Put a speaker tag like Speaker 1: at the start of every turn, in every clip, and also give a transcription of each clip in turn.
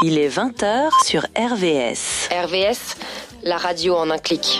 Speaker 1: Il est 20h sur RVS.
Speaker 2: RVS, la radio en un clic.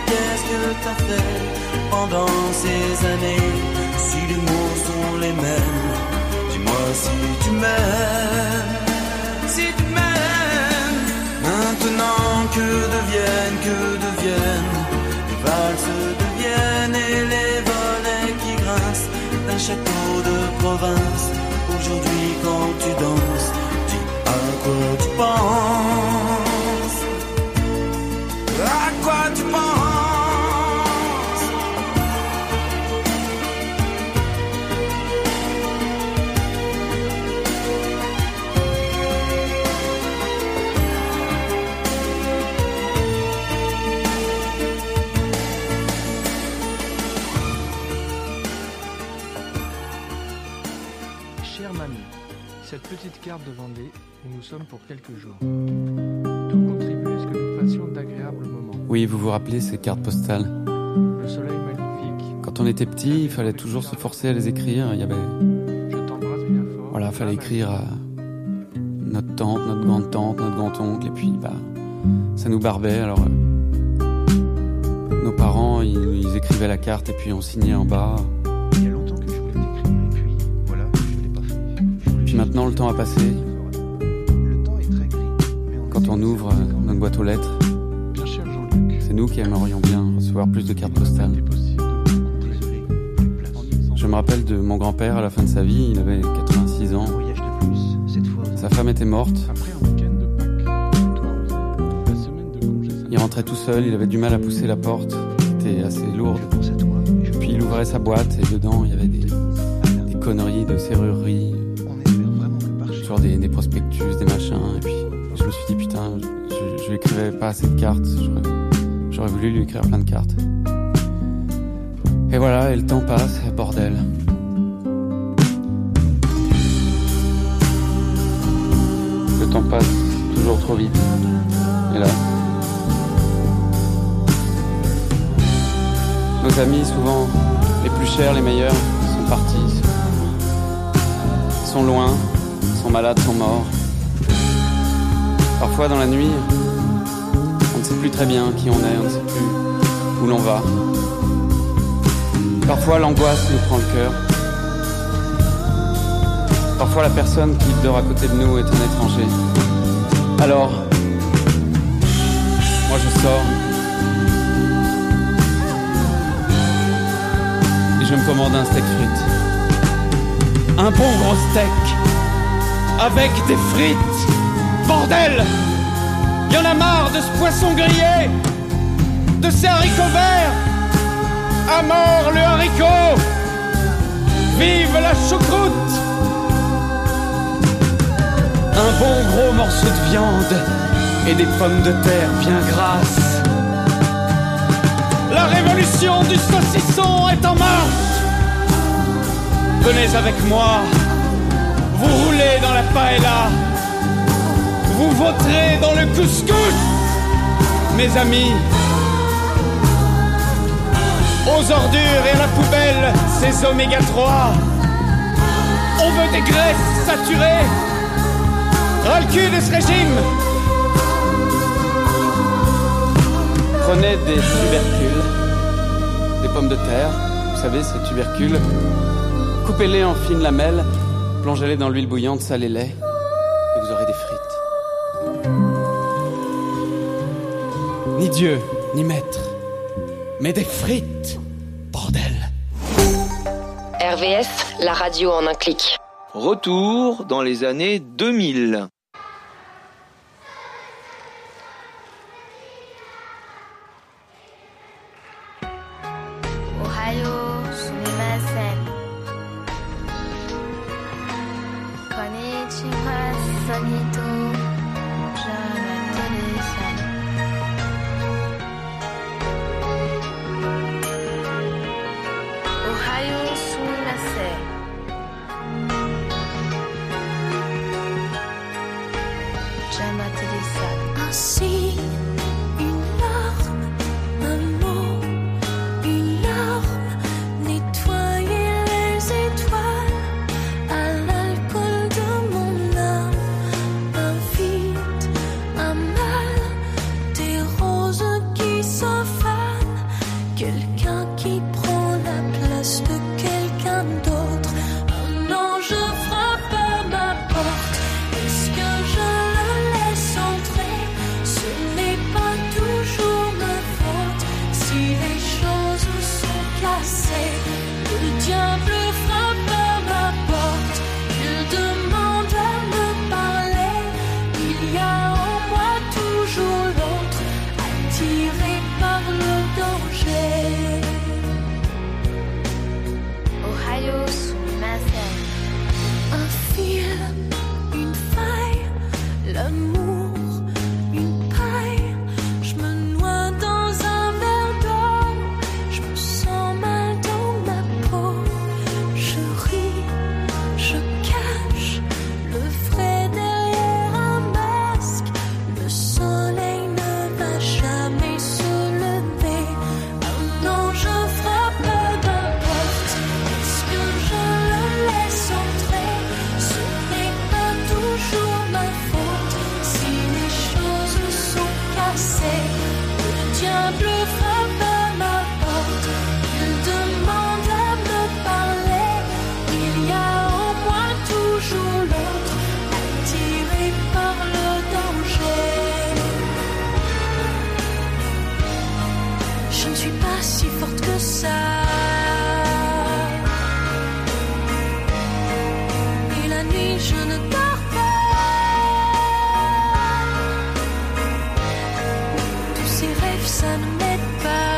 Speaker 3: qu'est-ce que t'as fait pendant ces années? Si les mots sont les mêmes, dis-moi si tu m'aimes. Si tu m'aimes. Maintenant que deviennent les valses deviennent et les volets qui grincent d'un château de province. Aujourd'hui quand tu danses, dis à quoi tu penses? À quoi tu penses?
Speaker 4: Chère mamie, cette petite carte de Vendée où nous sommes pour quelques jours. Tout contribue à ce que nous fassions d'agréables moments.
Speaker 5: Oui, vous vous rappelez ces cartes postales?
Speaker 4: Le soleil magnifique.
Speaker 5: Quand on était petit, il fallait toujours se forcer à les écrire. Il y avait...
Speaker 4: Je t'embrasse bien fort.
Speaker 5: Voilà, il fallait écrire à notre tante, notre grande-tante, notre grand-oncle. Et puis, ça nous barbait. Alors, nos parents, ils écrivaient la carte et puis on signait en bas.
Speaker 4: Il y a longtemps que je voulais t'écrire et puis, voilà, je l'ai pas fait.
Speaker 5: Puis maintenant, le temps a passé.
Speaker 4: Le temps est très gris. Mais
Speaker 5: Quand on ouvre notre boîte aux lettres,
Speaker 4: bien cher Jean-Luc.
Speaker 5: c'est nous qui aimerions bien recevoir plus de cartes postales. Je me rappelle de mon grand-père à la fin de sa vie, il avait 86 ans. Sa femme était morte.
Speaker 4: Après un week-end de Pâques, toi arrosé, la semaine de congé.
Speaker 5: Il rentrait tout seul, il avait du mal à pousser la porte, qui était assez lourde. Puis il ouvrait sa boîte et dedans il y avait des conneries de serrurerie, genre des prospectus, des machins. Et puis je me suis dit putain, je lui écrivais pas assez de cartes, j'aurais voulu lui écrire plein de cartes. Et voilà, et le temps passe, bordel. Le temps passe toujours trop vite. Et là, nos amis, souvent les plus chers, les meilleurs, sont partis, sont loin, sont malades, sont morts. Parfois dans la nuit, on ne sait plus très bien qui on est, on ne sait plus où l'on va. Parfois l'angoisse nous prend le cœur. Parfois la personne qui dort à côté de nous est un étranger. Alors, moi je sors et je me commande un steak frites. Un bon gros steak avec des frites. Bordel! Y en a marre de ce poisson grillé, de ces haricots verts. À mort le haricot! Vive la choucroute! Un bon gros morceau de viande et des pommes de terre bien grasses. La révolution du saucisson est en marche! Venez avec moi, vous roulez dans la paella, vous vautrez dans le couscous, mes amis. Aux ordures et à la poubelle, ces oméga 3. On veut des graisses saturées. Ras le cul de ce régime. Prenez des tubercules, des pommes de terre, vous savez, ces tubercules. Coupez-les en fines lamelles, plongez-les dans l'huile bouillante, salez-les, et vous aurez des frites. Ni Dieu, ni maître, mais des frites, bordel.
Speaker 2: RVS, la radio en un clic.
Speaker 6: Retour dans les années 2000.
Speaker 7: Ohio, sumimasen. Konnichiwa, sonito. Jonathan. Ohio, sumimasen.
Speaker 8: Ainsi, une larme, un mot, une larme, nettoyer les étoiles à l'alcool de mon âme, quelqu'un qui prend la place de quelqu'un d'autre. Un ange frappe à ma porte. Est-ce que je le laisse entrer? Ce n'est pas toujours ma faute si les choses sont cassées. Le diable frappe à ma porte. Il demande à me parler. Il y a en moi toujours l'autre, attiré par le danger.
Speaker 7: Ohio, sumimasen.
Speaker 8: Un fil, une faille, l'amour, une paille. Je me noie dans un verre d'eau. Je me sens mal dans ma peau. Je ris, je cache le vrai derrière un masque. Le soleil ne va jamais se lever. Un ange frappe à ma porte. Est-ce que je le laisse entrer? Ce n'est pas toujours ma faute si les choses sont cassées. Le diable frappe à ma porte. Il demande à me parler. Il y a en moi toujours l'autre, attiré par le danger. Je ne suis pas si forte que ça. Et la nuit je ne dors pas. Tous ces rêves ça ne m'aide pas.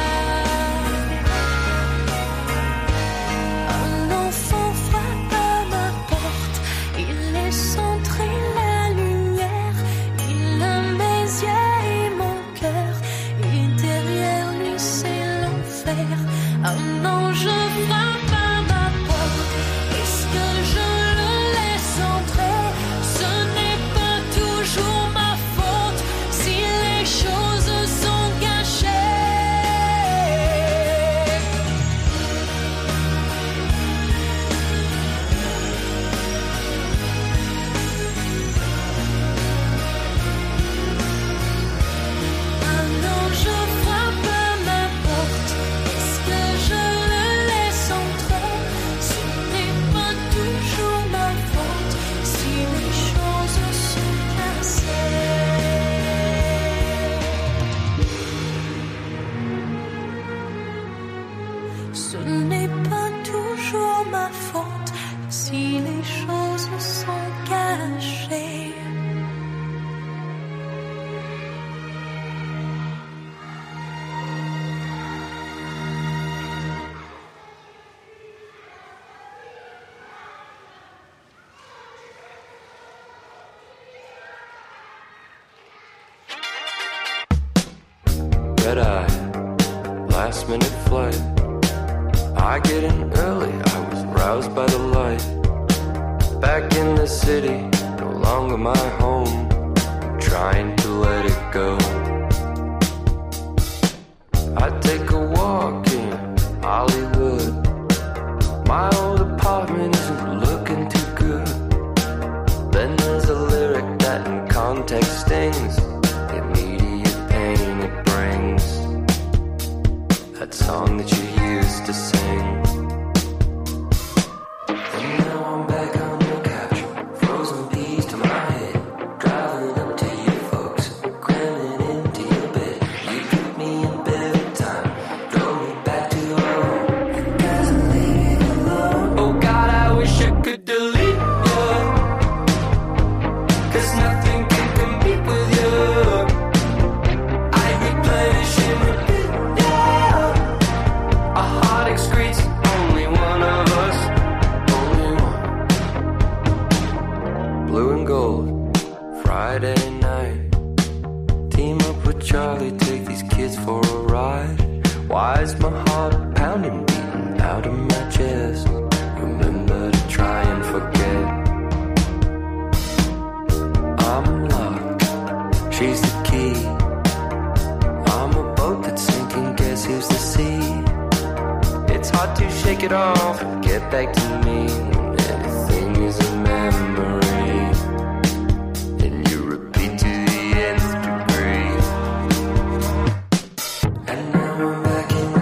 Speaker 8: Un enfant frappe à ma porte. Il laisse entrer la lumière. Il a mes yeux et mon cœur. Et derrière lui c'est l'enfer. Un ange frappe à ma porte. Est-ce que je le laisse entrer? Ce n'est pas toujours ma faute si les choses sont gâchées. Un ange frappe à ma porte. Est-ce que je le laisse entrer? Ce n'est pas toujours ma faute si les choses sont cassées. Ce n'est pas toujours ma faute si les choses sont cachées.
Speaker 9: Red eye, last minute flight. I get in early, I was roused by the light. Back in the city, no longer my home. I'm trying to let it go. I take a walk in Hollywood. My old apartment isn't looking too good. Then there's a lyric that in context stings. Immediate pain it brings. That song that you used to sing. And now I'm back on your couch, frozen peas to my head. Driving up to you folks, cramming into your bed. You keep me in bed every time, drove me back to home. It doesn't leave me alone. Oh God, I wish I could delete you, 'cause nothing can compete with you. I replenish and repeat, yeah. A heart excretes only one of us, only one. Blue and gold, Friday night. Team up with Charlie, take these kids for a ride. Why is my heart pounding, beating out of my chest? Remember to try and forget. I'm locked, she's the key. I'm a boat that's sinking, guess who's the sea? It's hard to shake it off and get back to me when anything is a memory. And you repeat to the nth degree. And now I'm back in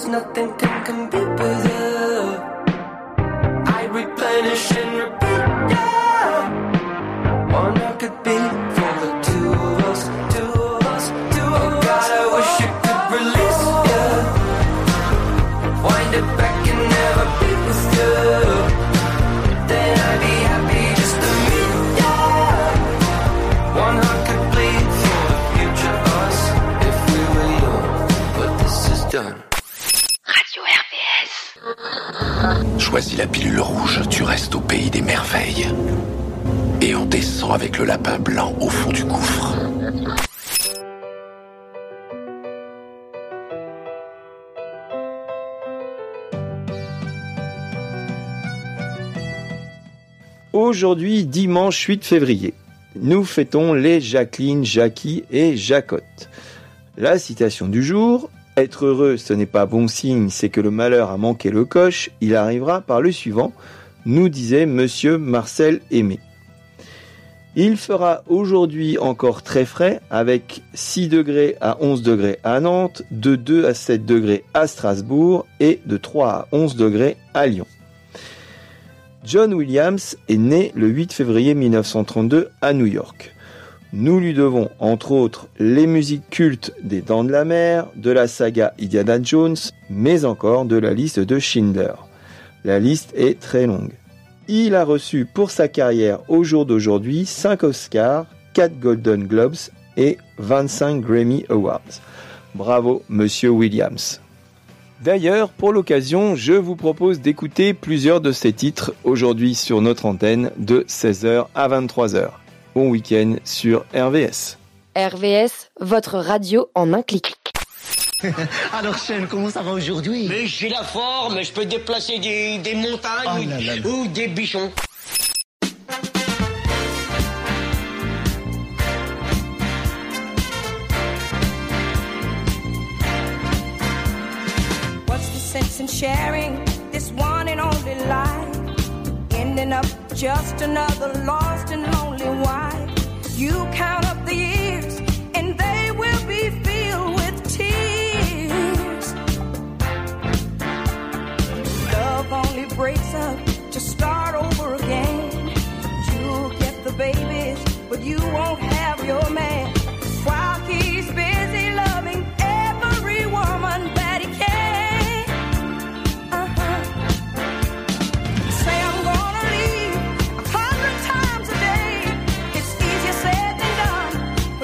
Speaker 9: nothing can compete with you. I replenish and repeat, yeah. One I could be for the two of us, two of us, two of us. Oh God, I wish you could release, yeah. Wind it back and never be with you. Then I'd be happy just to meet, yeah. One heart could bleed for the future us if we were young, but this is done.
Speaker 2: Radio RVS.
Speaker 10: Choisis la pilule rouge, tu restes au pays des merveilles. Et on descend avec le lapin blanc au fond du gouffre.
Speaker 6: Aujourd'hui, dimanche 8 février, nous fêtons les Jacqueline, Jackie et Jacotte. La citation du jour: être heureux, ce n'est pas bon signe, c'est que le malheur a manqué le coche, il arrivera par le suivant, nous disait monsieur Marcel Aimé. Il fera aujourd'hui encore très frais avec 6 degrés à 11 degrés à Nantes, de 2 à 7 degrés à Strasbourg et de 3 à 11 degrés à Lyon. John Williams est né le 8 février 1932 à New York. Nous lui devons entre autres les musiques cultes des Dents de la Mer, de la saga Indiana Jones, mais encore de la liste de Schindler. La liste est très longue. Il a reçu pour sa carrière au jour d'aujourd'hui 5 Oscars, 4 Golden Globes et 25 Grammy Awards. Bravo, monsieur Williams. D'ailleurs, pour l'occasion, je vous propose d'écouter plusieurs de ces titres aujourd'hui sur notre antenne de 16h à 23h. Bon week-end sur RVS.
Speaker 2: RVS, votre radio en un clic.
Speaker 11: Alors Sean, comment ça va aujourd'hui?
Speaker 12: Mais j'ai la forme, je peux déplacer des montagnes ou des bichons.
Speaker 8: What's the sense in sharing this one and only life? Ending up just another lost and lonely wife. You count up the years and they will be filled with tears. Love only breaks up to start over again. You'll get the babies, but you won't have your man. While he's busy loving every woman that he can. Say I'm gonna leave 100 times a day. It's easier said than done.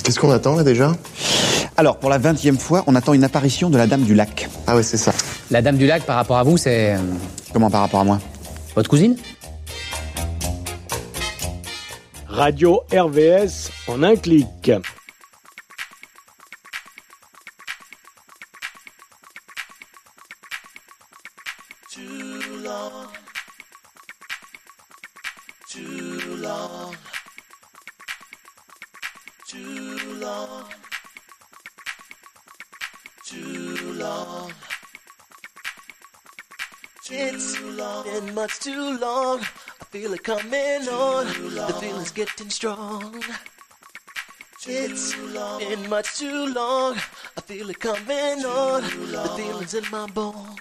Speaker 13: Qu'est-ce qu'on attend là déjà ?
Speaker 14: Alors, pour la 20e fois, on attend une apparition de la Dame du Lac.
Speaker 13: Ah ouais, c'est ça.
Speaker 15: La Dame du Lac, par rapport à vous, c'est...
Speaker 14: Comment par rapport à moi ?
Speaker 15: Votre cousine ?
Speaker 16: Radio RVS en un clic.
Speaker 3: It's been much too long. I feel it coming on. The feeling's getting strong. It's been much too long. I feel it coming on. The feeling's in my bones.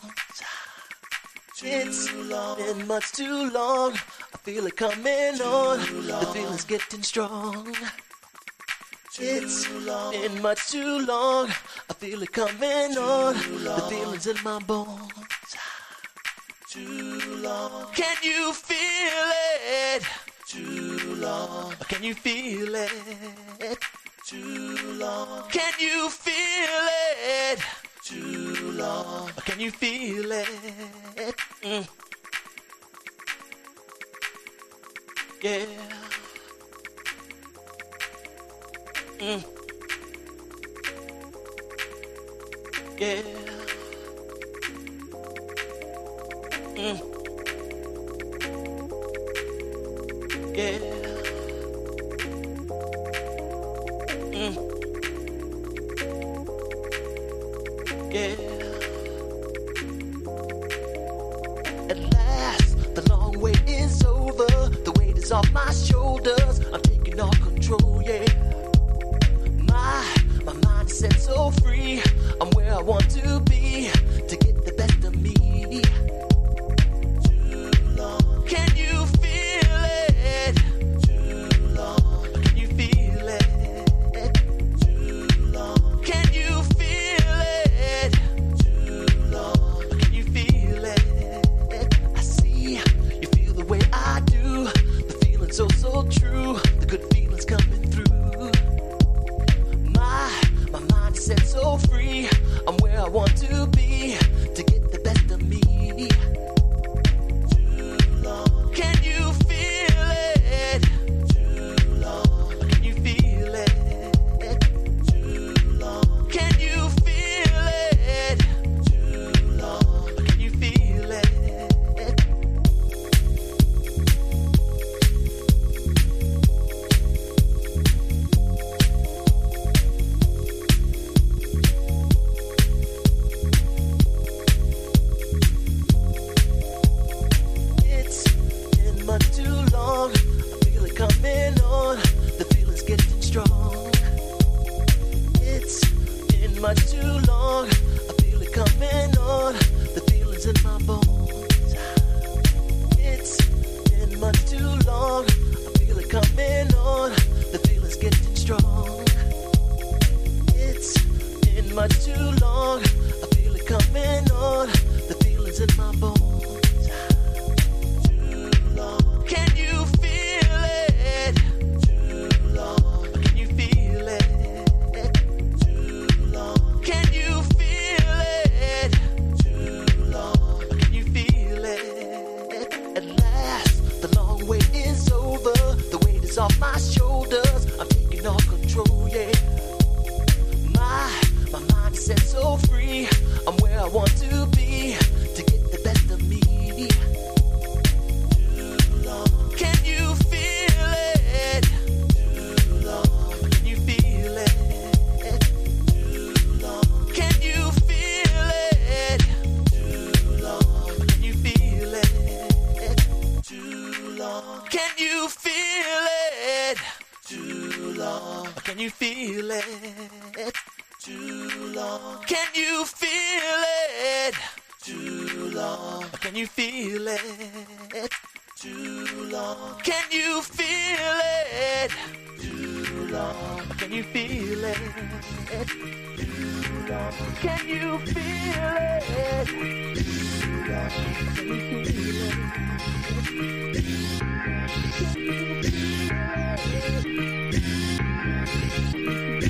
Speaker 3: It's been much too long. I feel it coming on. The feeling's getting strong. It's been much too long. I feel it coming on. The feeling's in my bones. Too long. Can you feel it? Too long. Can you feel it? Too long. Can you feel it? Too long. Can you feel it? Yeah. Yeah. Yeah. Yeah. At last, the long wait is over. The weight is off my shoulders. I'm taking all control, yeah. My mind is set so free. I'm where I want to be to get the best of me. Can you feel it? Too long. Can you feel it? Too long. Can you feel it? Too long. Can you feel it? I see you feel the way I do. The feeling so true. The good feeling's coming through. My mind is set so free. I'm where I want to be to get the best of me. Can you feel it? Too long. Can you feel it? Too long. Can you feel it? Too long. Can you feel it? It's been much too long. I feel it coming on. The feeling's getting strong. It's been much too long. I feel it coming on. The feeling's in my bones. It's been much too long. I feel it coming on. The feeling's getting strong. It's been much too long. I feel it coming on. The feeling's in my bones. Can you feel it? Too long. Can you feel it? Too long. Can you feel it? Too long. Can you feel it? At last, the long wait is over. The weight is off my shoulders. I'm taking all control, yeah. My mind is set so free. I'm where I want to be to get the best of me. Can you feel it? Too long. Can you feel it? Too long. Can you feel it? Too long. Can you feel it? Too long. Can you feel it? Too long. Can you feel it? Too long. Can you feel it? Too long. Can you feel it? Too long. Can you feel it? Too long. Can you feel it? Too long. Can you feel it? Too long. Can you feel it? Can you feel it?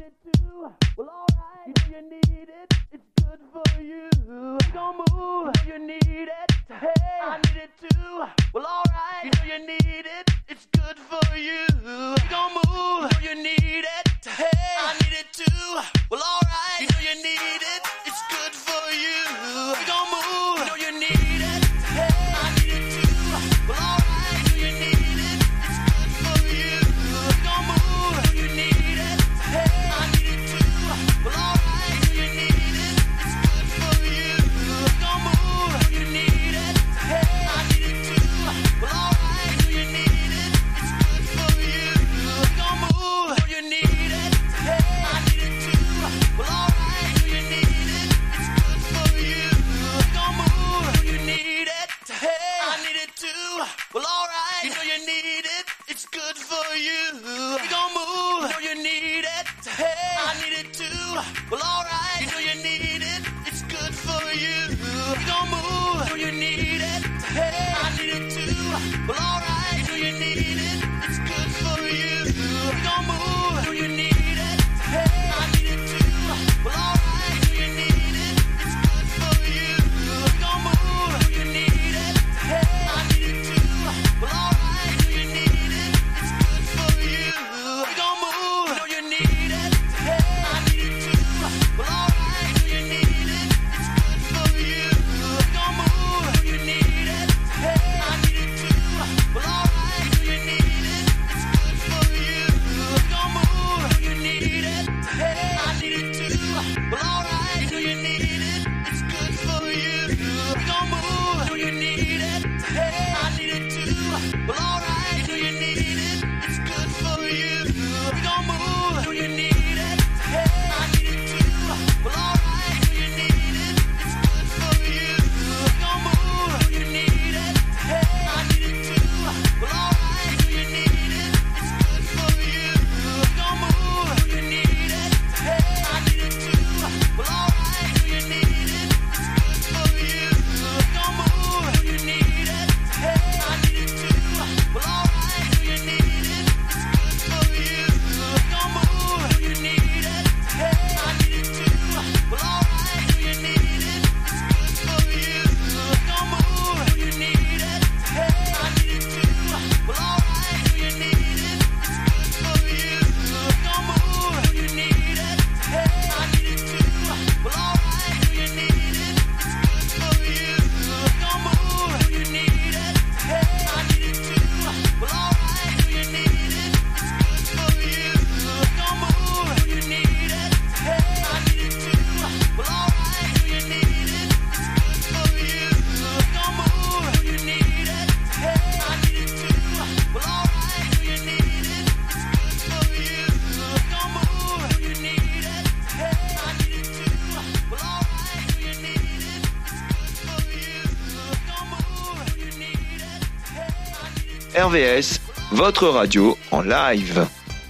Speaker 3: it too. Well, alright. You know you need it. It's good for you. You gon' move. You know you need it. Hey, I need it too. Well, alright. You know you need it. It's good for you. You gon' move. You know you need it. Hey, I need it too. Well, alright. You know you need it. It's good for you. You gon' move. You know you need it. Hey, I need it too. Well, alright. You know you need it. It's good for you. You gon' move. You know you need it. Hey, I need it too. Well, alright. You know you need it. It's good for you. You gon' move. You know you need it. Hey, I need it too. Well, alright. You know you need it. It's good for you. You gon' move. You know you need it. Hey, I need it too. Well, alright. You know you need it. It's good for you. You gon' move. You know you need it. Hey, I need it too. Well, alright. You know you need it. It's good for you. You gon' move. You know you need it. Hey, I need it too. Well, alright. You know you need it. It's good for you. You gon' move. You know you need it. Hey, I need it too. Well, alright. You know you need it. It's good for you. You gon' move. You know you need it. Hey, I need it too. Well, alright. You know you need it. It's good for you. You gon' move. You know you need it. Hey, I need it too. Well, alright. You know you need it. It's good for you. You gon' move. You know you need it. Hey, I need it too. Well, alright. You know you need it. It's good for you. You gon' move. You know you need it. Hey, I need it too. Well, alright. You know you need it. It's good for you. You gon' move. You know you need it. Hey, I need it too. Well, alright. You know you need it. It's good for you. You gon' move. You know you need it. Hey, I need it too. Well, alright. You know you need it. It's good for you. You gon' move. You know you need it. Hey, I need it too. Well, alright. You know you need it. It's good for you. You gon' move. You know you need it. Hey, I need it too. Well, alright. You know you need it. It's good for you. You gon' move. You know you need it. Hey, I need it too. Well, alright. You know you need it. It's good for you. You gon' move. You know you need it. Hey, I need it too. Well, alright. You know you need it. It's good for you. You gon' move. You know you need it. Hey, I need it too. Well, alright. You know you need it. It's good for you. You gon' move. You know you need it. Hey, I need it too. Well, alright. You know you need it. It's good for you. You gon' move. You know you need it. Hey, I need it too. Well, alright. You know you need it. It's good for you. You gon' move. You know you need it. Hey, I need it too. Well, alright. You know you need it. It's good for you. You gon' move. You know you need it. Hey, I need it too. Well, alright. You know you need it. It's good for you. You gon' move. You know you need it. Hey, I need it too. Well, alright. You know you need it. It's good for you. You gon' move. You know you need it. Hey, I need it too. Well, alright. You know you need it. It's good for you. You gon' move. You know you need it. Hey, I need it.
Speaker 6: RVS, votre radio en live.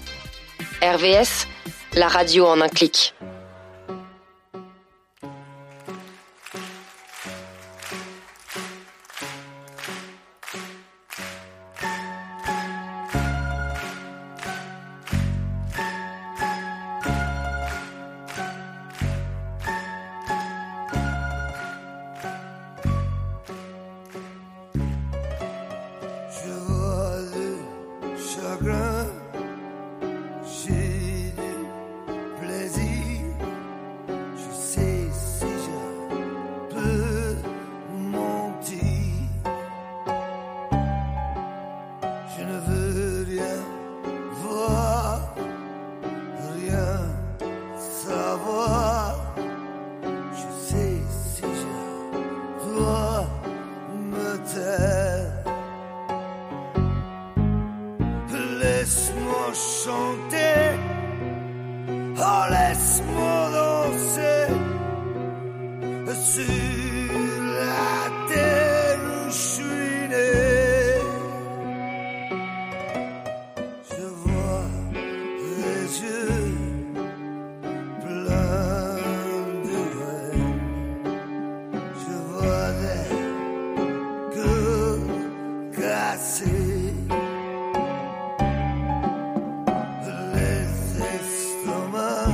Speaker 2: RVS, la radio en un clic.
Speaker 3: Je vois le chagrin, j'ai du plaisir. Je sais si je peux mentir. Je ne veux rien voir, rien savoir. Je sais si je dois me taire. Laisse-moi chanter, oh laisse-moi danser sur la terre où je suis né. Je vois les yeux pleins de haine. Je vois des cœurs cassés. Les estomacs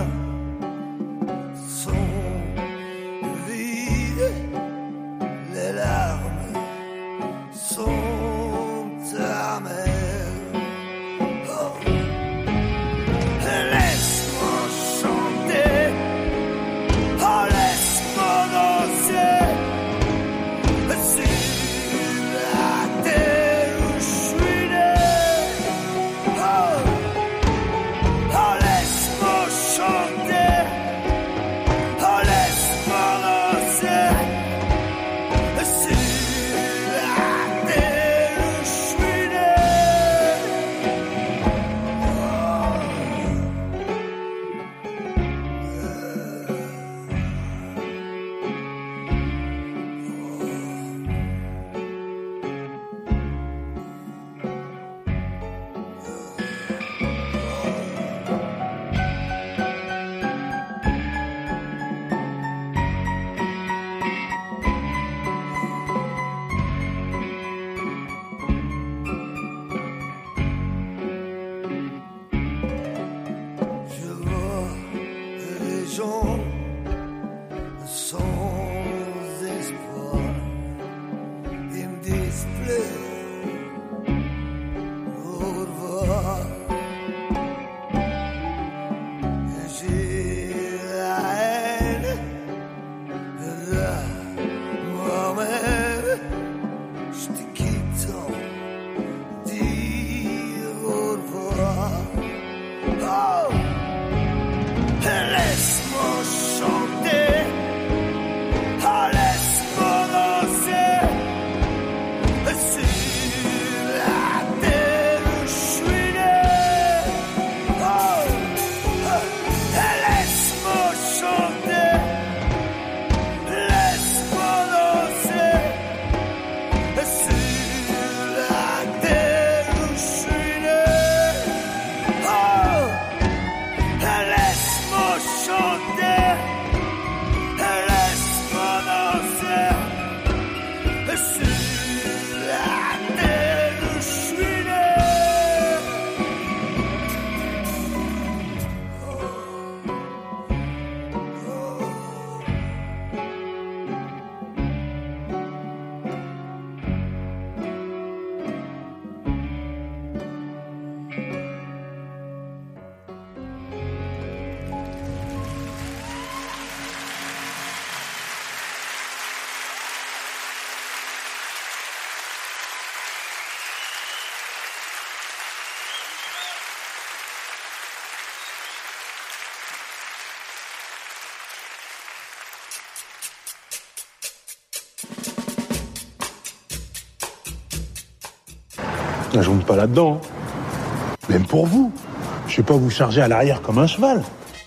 Speaker 13: je monte pas là-dedans. Même pour vous. Je vais pas vous charger à l'arrière comme un cheval.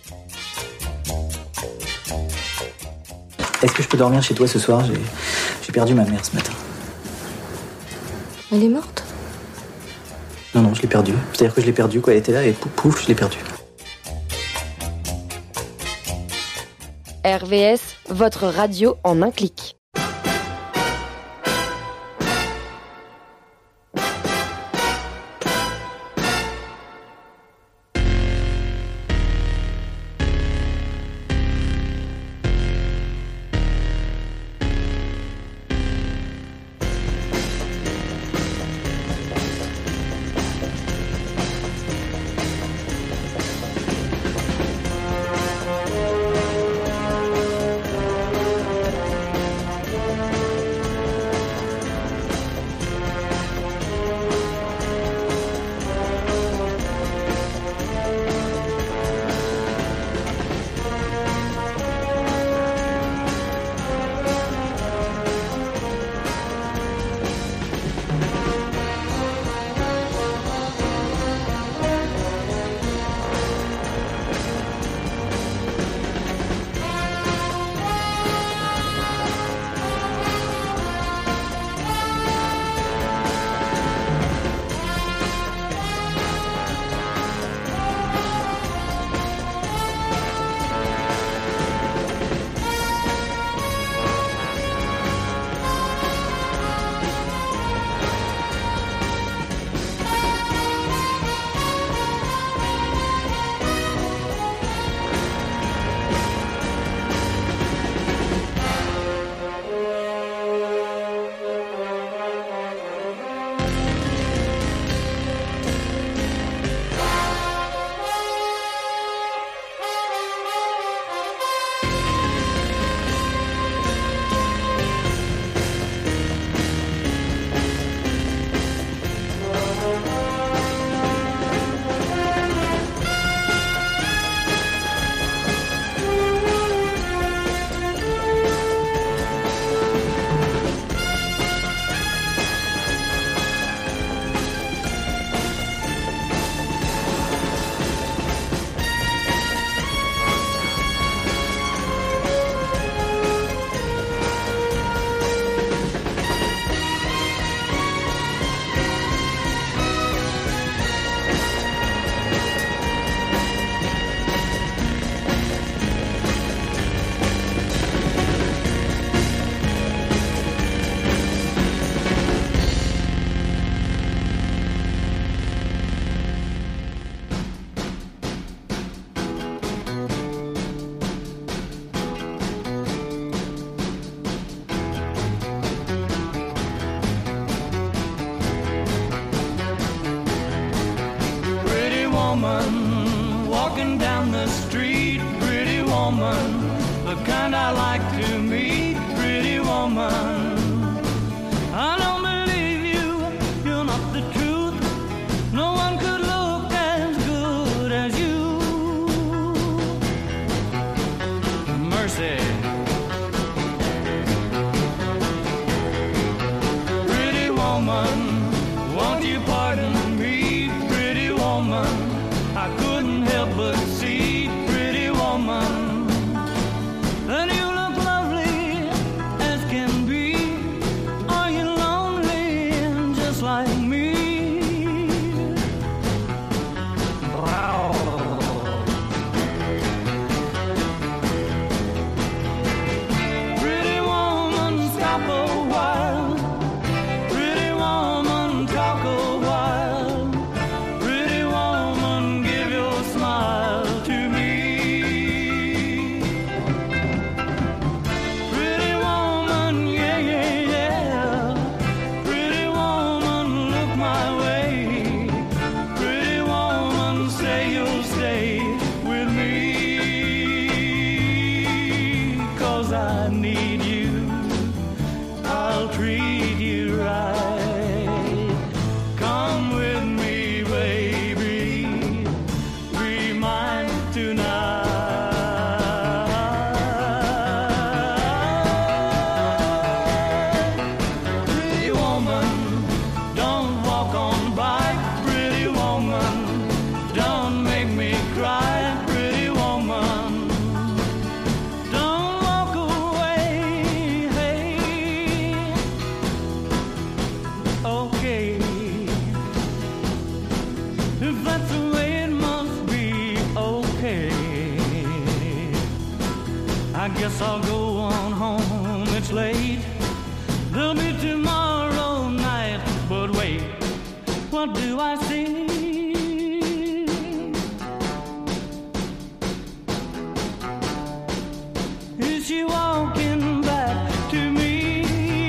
Speaker 17: Est-ce que je peux dormir chez toi ce soir ? J'ai perdu ma mère ce matin.
Speaker 7: Elle est morte ?
Speaker 17: Non, je l'ai perdue. C'est-à-dire que je l'ai perdue, quoi. Elle était là et pouf, je l'ai perdue.
Speaker 2: RVS, votre radio en un clic.
Speaker 3: woman walking down the street, pretty woman, the kind I like to meet, pretty woman. I don't believe you, you're not the truth. No one could look as good as you. Mercy. Pretty woman, won't you pardon me, pretty woman? I couldn't help but see, pretty woman, that you look lovely as can be. don't make me cry, pretty woman. Don't walk away, hey. Okay, if that's the way it must be, okay. I guess I'll go on home, it's late. There'll be tomorrow night, but wait, what do I see? Is she walking back to me?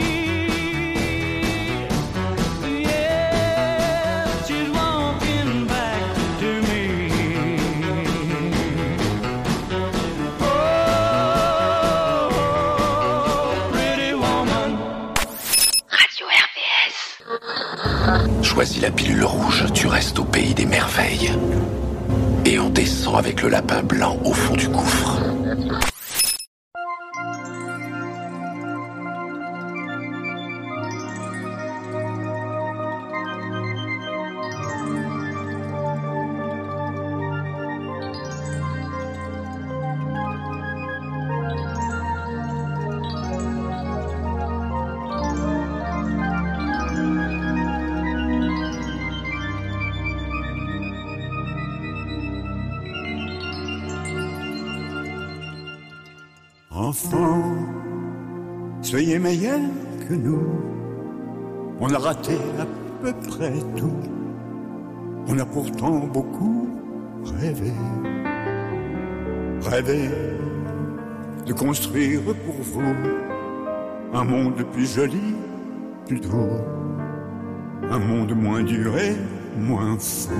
Speaker 3: Yeah, she's walking back to me.
Speaker 10: Choisis la pilule rouge, tu restes au pays des merveilles. Et on descend avec le lapin blanc au fond du gouffre.
Speaker 18: Enfants, soyez meilleurs que nous. On a raté à peu près tout. On a pourtant beaucoup rêvé. Rêvé de construire pour vous un monde plus joli, plus doux. Un monde moins dur et moins fou.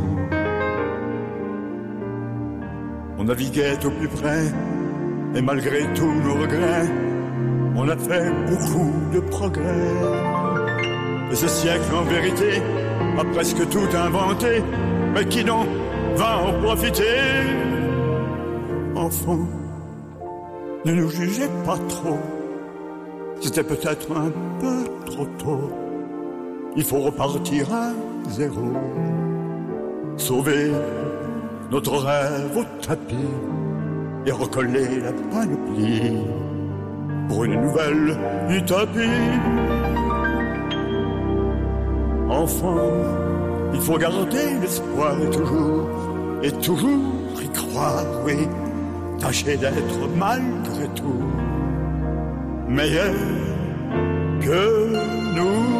Speaker 18: On naviguait au plus près. Et malgré tous nos regrets, on a fait beaucoup de progrès. Et ce siècle, en vérité, a presque tout inventé. Mais qui donc va en profiter? Enfants, ne nous jugez pas trop. C'était peut-être un peu trop tôt. Il faut repartir à zéro. Sauver notre rêve au tapis. Et recoller la panoplie pour une nouvelle utopie. Enfant, il faut garder l'espoir et toujours y croire, oui. Tâcher d'être malgré tout meilleur que nous.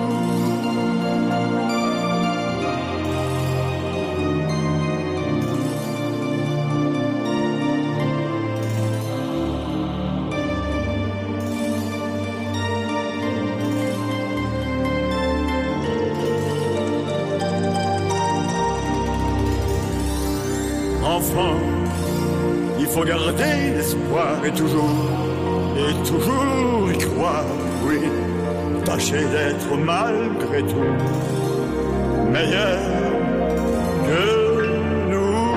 Speaker 18: Enfant, il faut garder l'espoir et toujours y croire, oui. Tâcher d'être malgré tout meilleur que nous.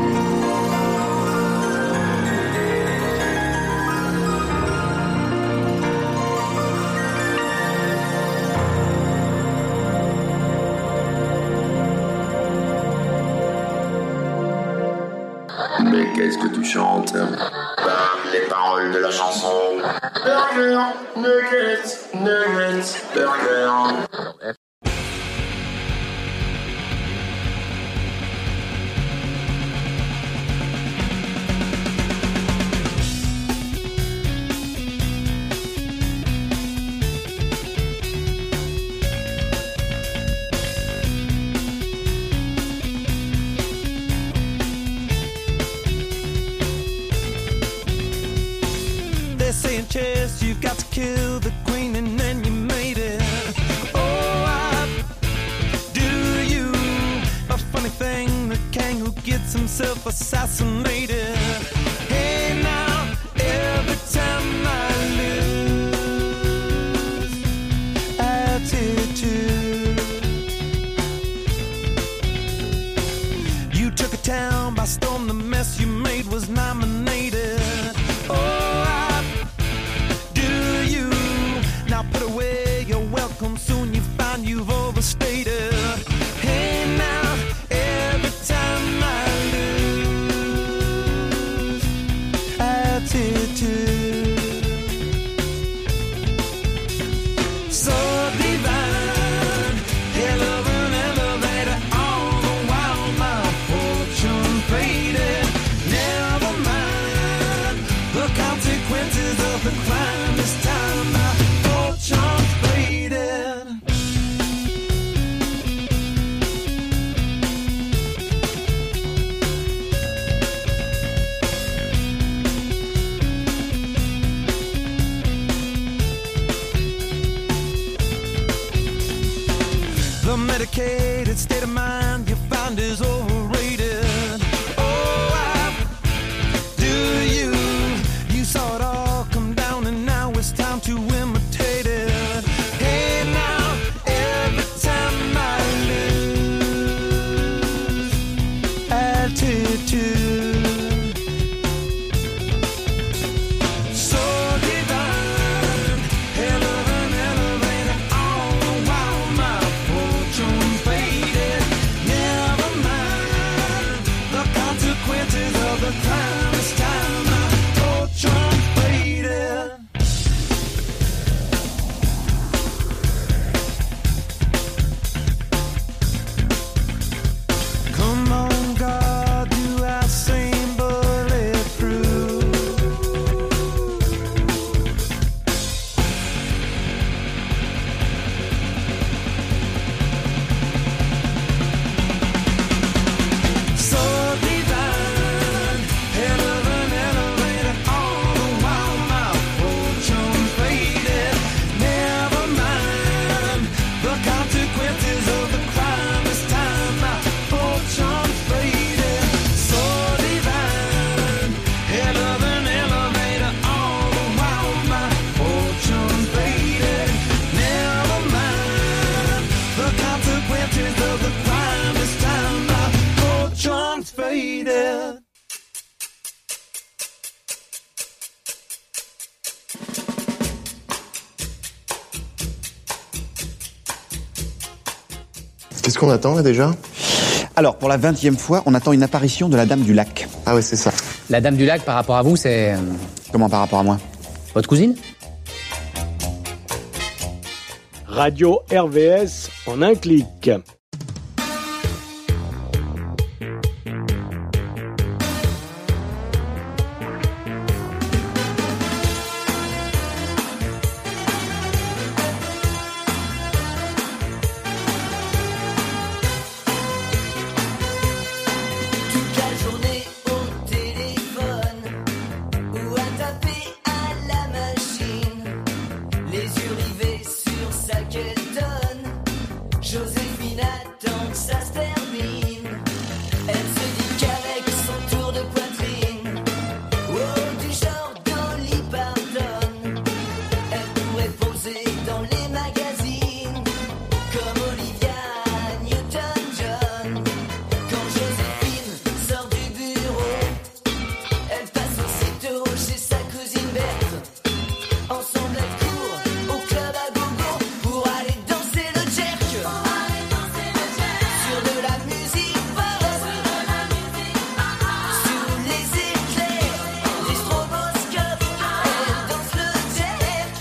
Speaker 10: Mais qu'est-ce que tu chantes? Les paroles de la chanson. Burger, nuggets, burger.
Speaker 3: Chess, you've got to kill the queen and then you made it. Oh, do you? A funny thing, the king who gets himself assassinated. Hey now, every time I lose attitude, you took a town by storm, the mess you made was nominated. Oh, now put away your welcome, soon you find you've overstated. Hey now, every time I sophisticated state of mind you find is overrated. Oh, do you? You saw it all come down and now it's time to imitate it. Hey now, every time I lose altitude.
Speaker 19: Qu'est-ce qu'on attend là déjà ?
Speaker 14: Alors, pour la 20e fois, on attend une apparition de la Dame du Lac.
Speaker 19: Ah ouais, c'est ça.
Speaker 15: La Dame du Lac, par rapport à vous, c'est...
Speaker 14: Comment par rapport à moi ?
Speaker 15: Votre cousine ?
Speaker 16: Radio RVS en un clic.
Speaker 8: Joséphine attend que ça se termine. Elle se dit qu'avec son tour de poitrine, oh, du genre Dolly Parton, elle pourrait poser dans les magazines comme Olivia Newton-John. Quand Joséphine sort du bureau, elle passe aussitôt chez sa cousine Berthe. Ensemble elles courent au club à gogo pour aller danser le jerk. Sur de la musique pop, sous les éclairs, les stroboscopes, elle danse le jerk.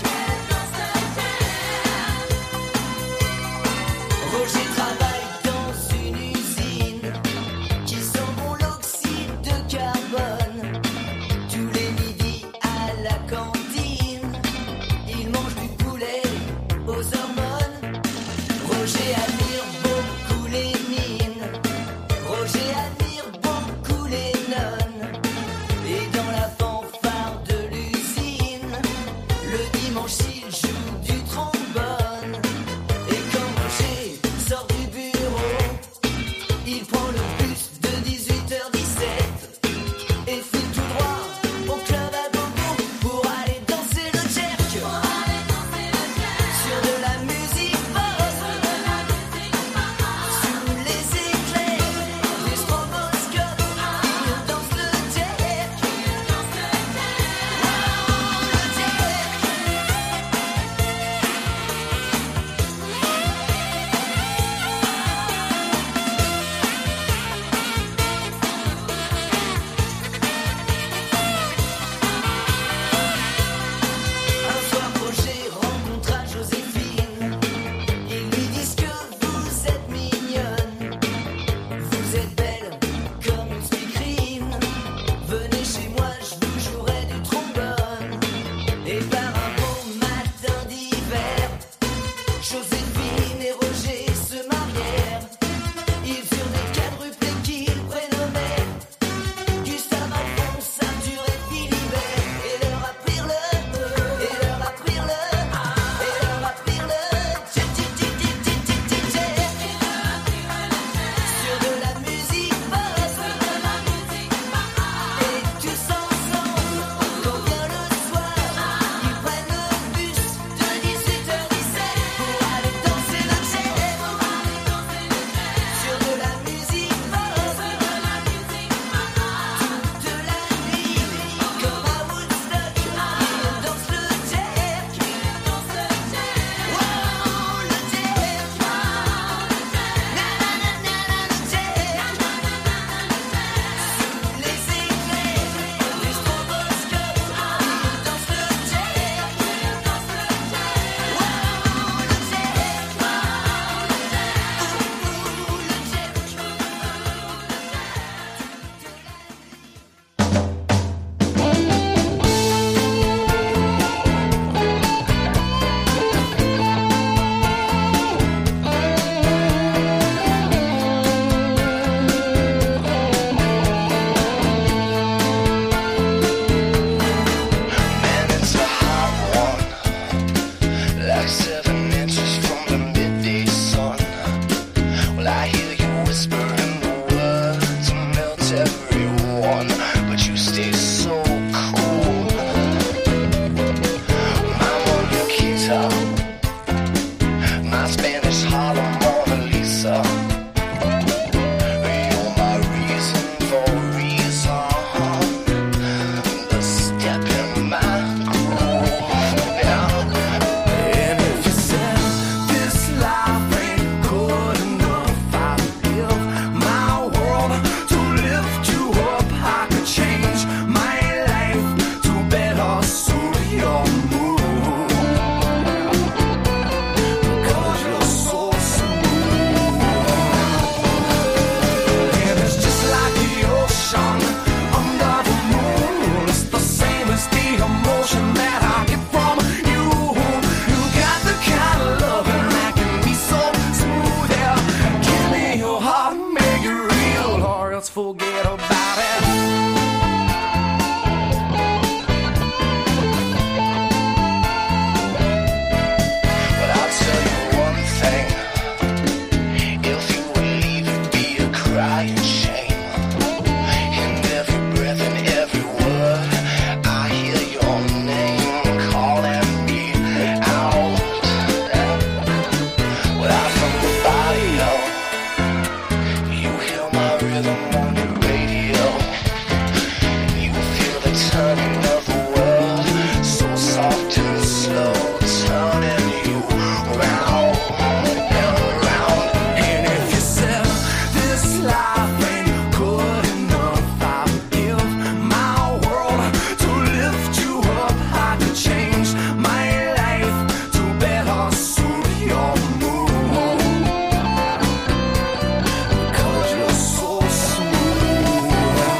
Speaker 8: Roger travaille dans une usine qui sent bon l'oxyde de carbone. Tous les midis à la cantine, il mange du poulet aux hormones. Roger admire beaucoup les mines, Roger admire beaucoup les nonnes. Et dans la fanfare de l'usine, le dimanche il joue du trombone. Et quand Roger sort du bureau, il prend le bus de 18h17 et file tout droit au club à gogo pour aller danser le jerk. Sur de la musique pop, sous les éclairs, les stroboscopes, il danse le
Speaker 9: one, but you stay so cool. My Monaquita, my Spanish Harlem Mona Lisa. You're my reason for reason, the step in my groove. Yeah. And if you said this life ain't good enough, I'd give my world to lift you up. I could change my life to better suit your mood, because you're so smooth. And it's just like the ocean under the moon. It's the same as the emotion that I get from you. You got the kind of loving that can be so smooth. Yeah, give me your heart, make it real, or else forget about it. But I'll tell you one thing: if you would leave, it'd be a crying shame. In every breath and every word, I hear your name calling me out. Without from the body, you hear my rhythm on your radio. You feel the turning of the world, so soft and slow, turning you round and round. And if you said this life ain't good enough, I'd give my world to lift you up. I could change my life to better suit your mood, because you're so smooth.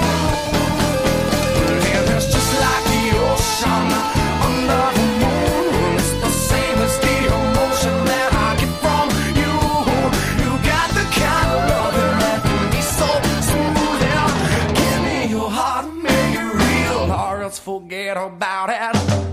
Speaker 9: And it's just like the ocean under the moon. It's the same as the emotion that I get from you. You got the kind of loving that can be so smooth. Yeah, give me your heart, make it real, or else forget about it.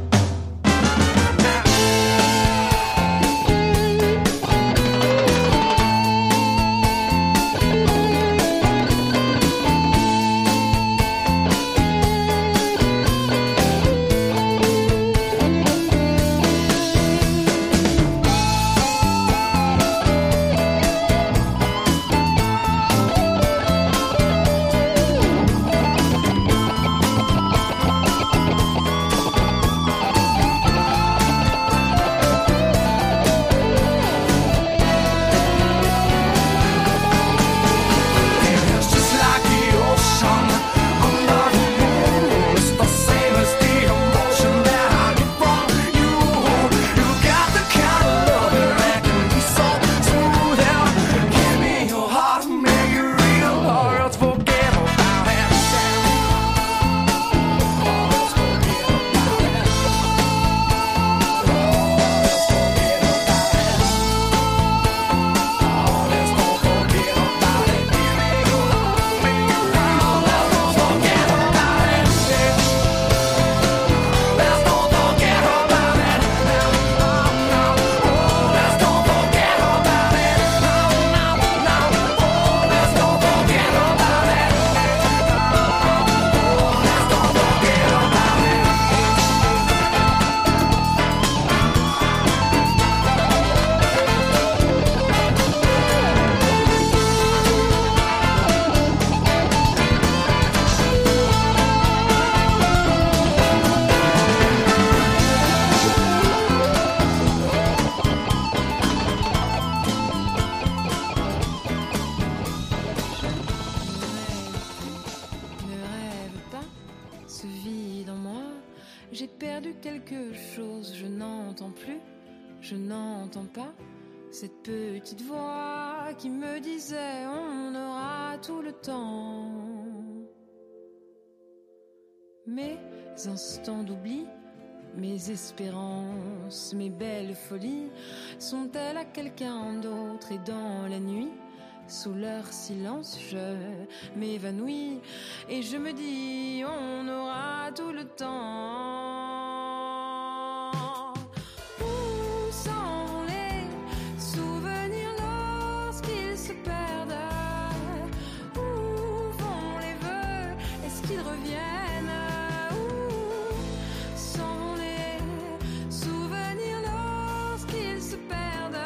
Speaker 9: It's just like the ocean under the moon. It's the same as the emotion that I get from you. You got the kind of loving that can be so smooth. Yeah, give me your heart, make it real, or else forget about it.
Speaker 8: Ne rêve pas ce vide en moi. J'ai perdu quelque chose, je n'entends plus, je n'entends pas cette petite voix qui me disait on aura tout le temps. Mes instants d'oubli, mes espérances, mes belles folies sont-elles à quelqu'un d'autre? Et dans la nuit, sous leur silence, je m'évanouis et je me dis on aura tout le temps. Où s'en vont les souvenirs lorsqu'ils se perdent? Où vont les vœux? Est-ce qu'ils reviennent? Où sont les souvenirs lorsqu'ils se perdent?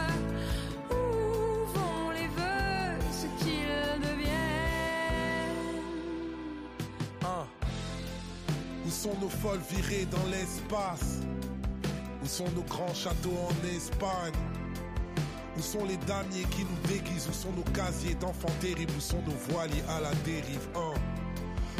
Speaker 8: Où vont les vœux, ce qu'ils deviennent?
Speaker 20: Où sont nos folles virées dans l'espace? Où sont nos grands châteaux en Espagne? Où sont les damiers qui nous déguisent? Où sont nos casiers d'enfants terribles? Où sont nos voiliers à la dérive?